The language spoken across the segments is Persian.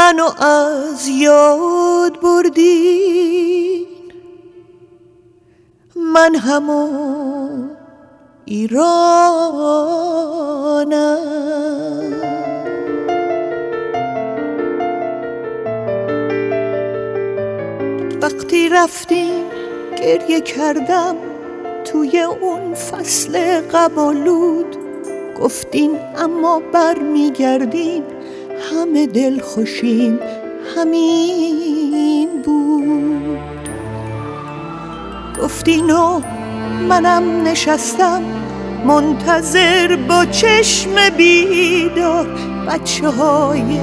منو از یاد بردین، من همون ایرانم. وقتی رفتین گریه کردم توی اون فصل غم‌آلود، گفتین اما بر میگردین، همه دل خوشیم همین بود. گفتین و منم نشستم منتظر با چشم بیدار، بچه های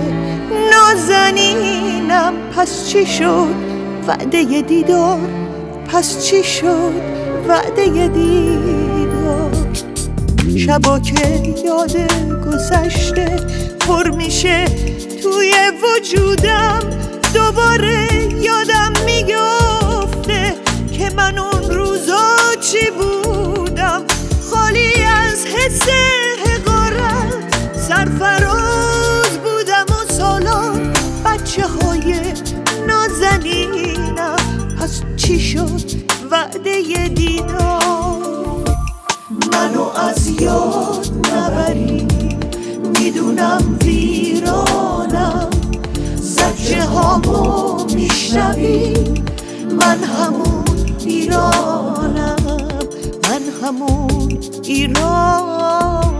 نازنینم پس چی شد وعده دیدار، پس چی شد وعده دیدار. شبا که یاد گذشته پر میشه توی وجودم، دوباره یادم میفته که من اون روزا چی بودم، خالی از حس حقارت، سرفراز بودم و سالار، بچه های نازنینم پس چی شد وعده دیدار. منو از یاد نبری، میدونم ویرانم، زجه هامو میشنوی، من همون ایرانم، من همون ایرانم.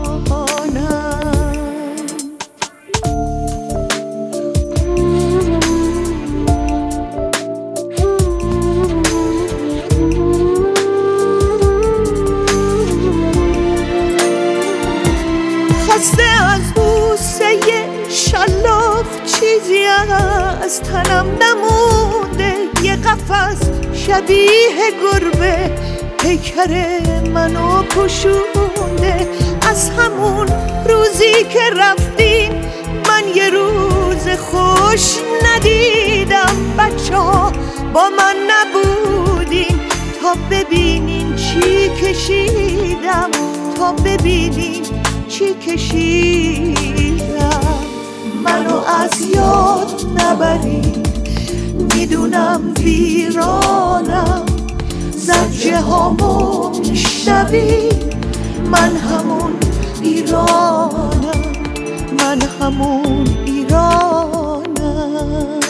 خسته از بوسه شلاف چیزی از تنم نمونده، یه قفس شبیه گربه پیکر منو پوشونده. از همون روزی که رفتیم من یه روز خوش ندیدم، بچه ها با من نبودین تا ببینین چی کشیدم، تا ببینین چی کشیدم. منو از یاد نبری، میدونم ویرانم، زجه هامو میشنوی، من همون ایرانم، من همون ایرانم.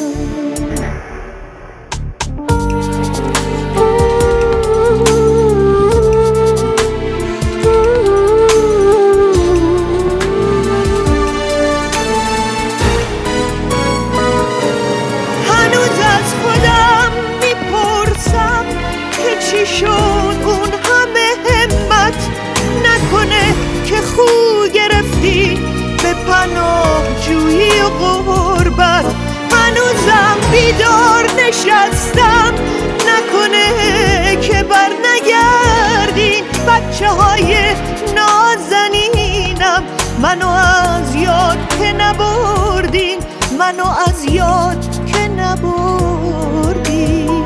چی شد اون همه همت، نکنه که خو گرفتی به پناه جویی و غربت. هنوزم بیدار نشستم، نکنه که بر نگردین، بچه های نازنینم منو از یاد که نبردین، منو از یاد که نبردین.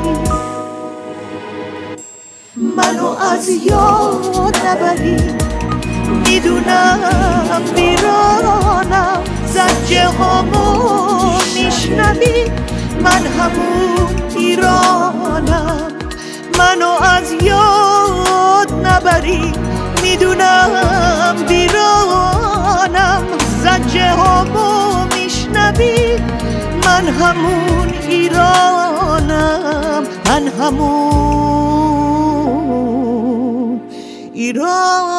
منو از یاد نبری، میدونم ویرانم، زجه هامو میشنوی، من همون ایرانم. منو از یاد نبری، میدونم ویرانم، زجه هامو میشنوی، من همون ایرانم، من همون ایران.